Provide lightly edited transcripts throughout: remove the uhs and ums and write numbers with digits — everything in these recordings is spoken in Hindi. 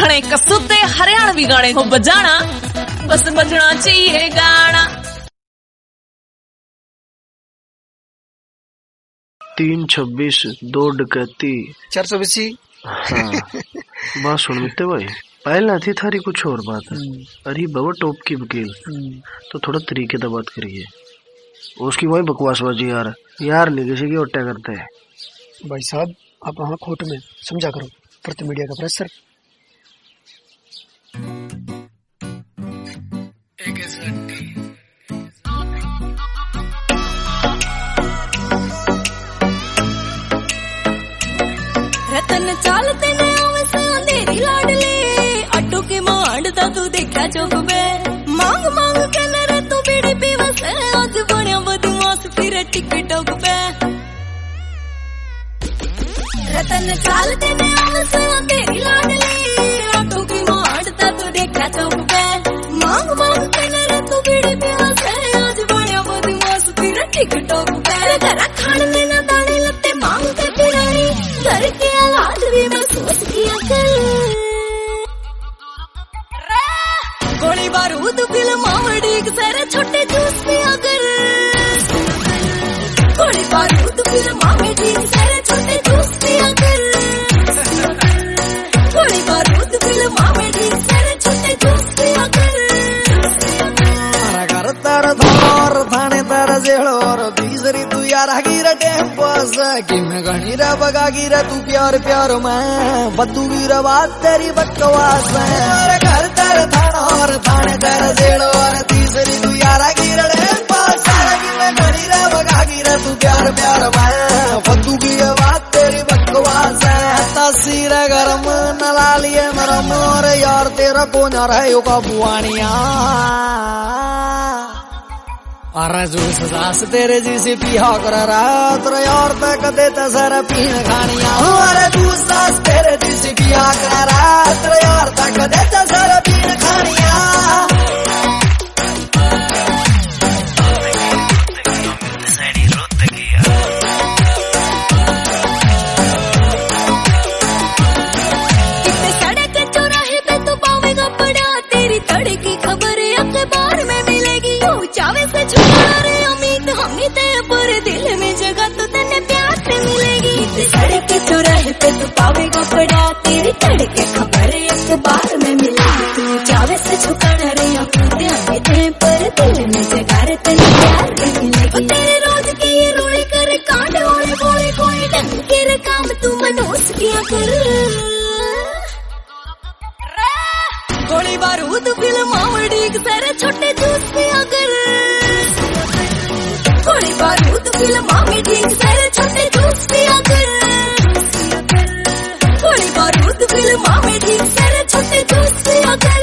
घने कसूते हरियाणवी गाने हो बजाना, बस बजना चाहिए गाना। 326 2 डकैती 420। हाँ बात सुन मित्ते भाई, पहले थी थारी कुछ और बात है। अरे बाबा टॉप की वकील, तो थोड़ा तरीके से बात करिए। उसकी वही बकवासबाजी यार नहीं किसी की उल्टा करते हैं। भाई साहब आप वहाँ कोर्ट में समझा करो, प्रति मीडिया का प्रेशर। रतन चालते ने अंधेरी लाडली, ऑटो के मांडता तू देखा चौक पे, मांग मांग के नरे तू बीड़ी पीवस, आज बनिया बदमाश फिर टिकटॉक पे। रतन चालते ने अंधेरी लाडली, ऑटो के मांडता तू देखा चौक पे, मांग मांग के नरे तू बीड़ी पीवस, आज बनिया बदमाश फिर टिकटॉक पे। तेरा खाने ना दाने लत्ते मांग के फिरानी, घर के हालात भी महसूस किया कर। गोली बारूद फिल्म आवड़ी सारे छोटे जूस पिया कर। गोली बारूद फिल्म आवड़ी सारे छोटे जूस पिया कर। गोली बारूद फिल्म आवड़ी सारे छोटे जूस पिया कर। घर तर धार थाने तर जेड़ोर बीसरी तू यार गिर टेम्पस कि मैं गणीर बगा गिर तू प्यार प्यार में बदू गिर बात तेरी बकवास में। घर तर थानोर थाने तर जेड़ोर तीसरी तू यार गिर टेम्पस कि मैं गणीर बगा गिर तू प्यार प्यार में बदू गिर बात तेरी बकवास है। तस्वीर गरम नलालिए नरम और यार तेरा कौन रहे का बुआनिया। अरे जूस सास तेरे जैसे पिया कर रात यार तक देता सर पीन खानिया। अरे जूस सास तेरे जैसे पिया कर रात यार तक देता सर पीन खानिया। सड़क चौराहे पे तो पावेगा पड़ा, तेरी तड़की खबर अखबार में मिलेगी। चावे से छुपा रे उम्मीद हमने तय पर, दिल में जगह तो तेने प्यार से मिलेगी। सड़क के चौराहे पे तो पावेगा पड़ा, तेरी तड़के खबर अखबार में मिलेगी। तू चावे से छुपा रे उम्मीद हमने तय पर, दिल में जगह रे तेने प्यार से मिलेगी। तेरे रोज की ये रोड़ी कर कांड होले बोले, कोई ढंग के काम तू मनोस किया कर। गोली बारूद फिल्म आवड़ी सारे छोटे जूस पिया कर। गोली बारूद फिल्म आवड़ी सारे छोटे जूस पिया कर। गोली बारूद फिल्म आवड़ी सारे छोटे जूस पिया कर।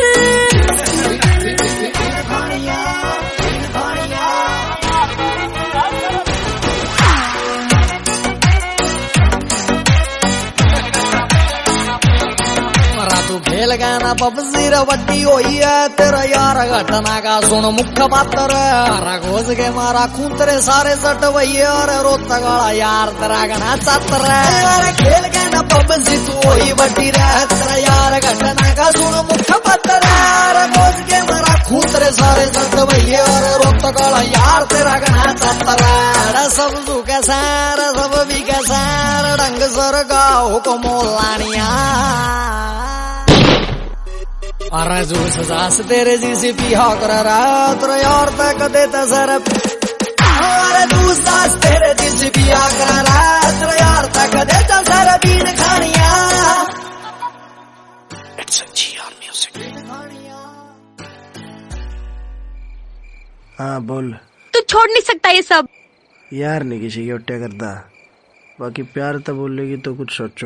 तू खेल गाना पबजी वड्डी होई है तेरा यार घटना का सुन मुख्य पात्र। घोष के मारा खून तेरे सारे सट वही और रोता गाला यार तेरा गना चातर। खेल गाना पबजी तू होई वड्डी रे तेरा यार घटना का सुन मुख्य पात्र। घोष के मारा खून तेरे सारे सट वही और रोता गाला यार तेरा गना चातर। सब तू कैसार सब भी कैसार ढंग सर गाओ को मोलानिया। अरे जूस सास तेरे जैसे पिया कर रात यार तक देता सर। अरे जूस सास तेरे जैसे पिया कर रात यार तक देता सर पीन खानिया। It's a GR music. हाँ बोल। तू छोड़ नहीं सकता ये सब। यार नहीं किसी की उल्टा करता, बाकी प्यार तो बोलेगी तो कुछ सोचो।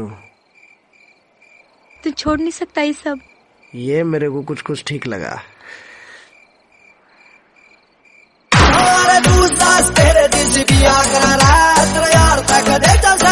तू छोड़ नहीं सकता ये सब। ये मेरे को कुछ कुछ ठीक लगा। तेरे दिल से पिया कर रात यार तक देता